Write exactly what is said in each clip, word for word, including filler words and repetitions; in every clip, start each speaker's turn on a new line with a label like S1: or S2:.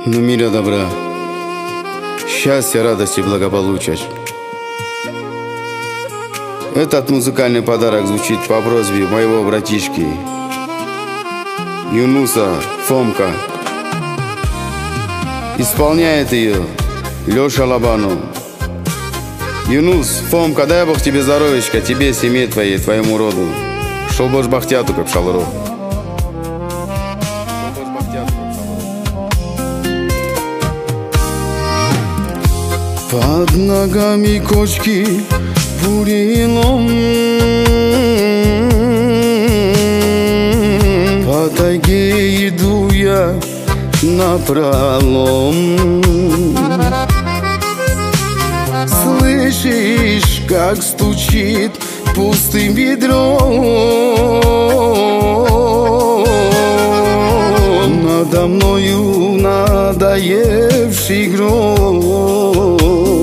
S1: но мира добра, счастья, радости, благополучия. Этот музыкальный подарок звучит по просьбе моего братишки Юнуса Фомка. Исполняет ее Леша Лобанов. Юнус, Фомка, дай Бог тебе здоровечка, тебе, семье твоей, твоему роду. Шел бош бахтяту, как шалру. Под ногами кочки бурелом, по тайге иду я напролом. Слышишь, как стучит пустым ведром надо мною надоевший гром.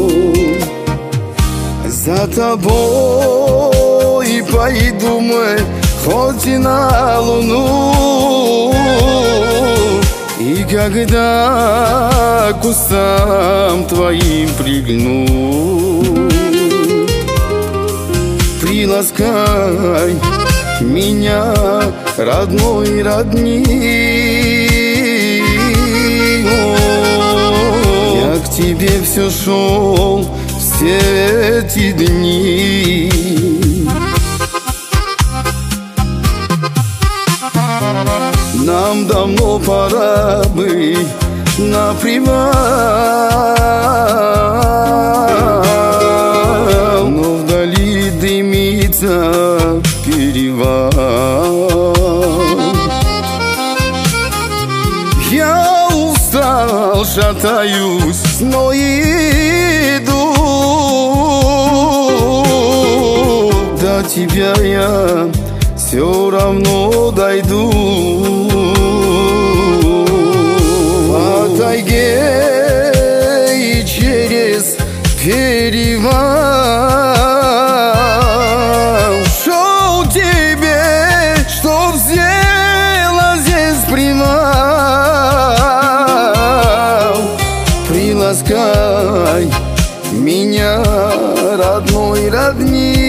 S1: За тобой пойду мы хоть и на луну, и когда к кустам твоим прильну, приласкай меня, родной, родник. Я к тебе все шел все эти дни. Нам давно пора бы на привал, но вдали дымится перевал. Я устал, шатаюсь, но иду. До тебя я все равно дойду. По тайге и через перевал шел тебе, чтоб сделать здесь привал. Приласкай меня, родной, родник.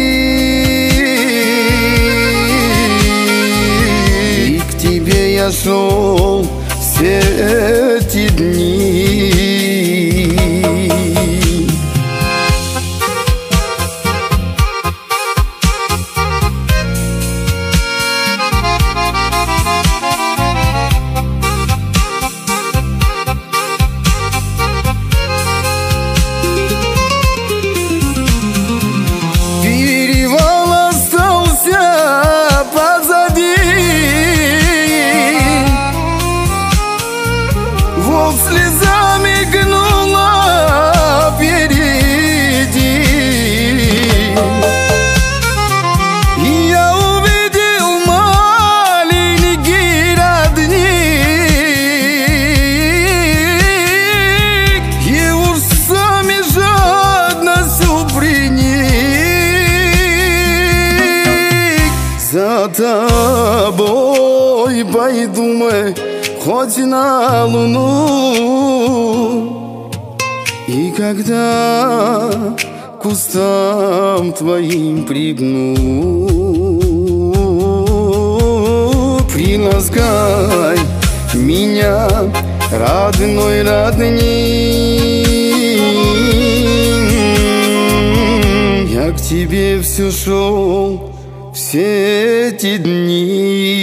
S1: Я шел все эти дни. Перевал остался позади, вот слеза мигнула впереди, и я увидел маленький родник, его сами жадностью приник. За тобой пойду мы хоть на луну, и когда к кустам твоим пригну, приласкай меня, родной, родник. Я к тебе все шел все эти дни.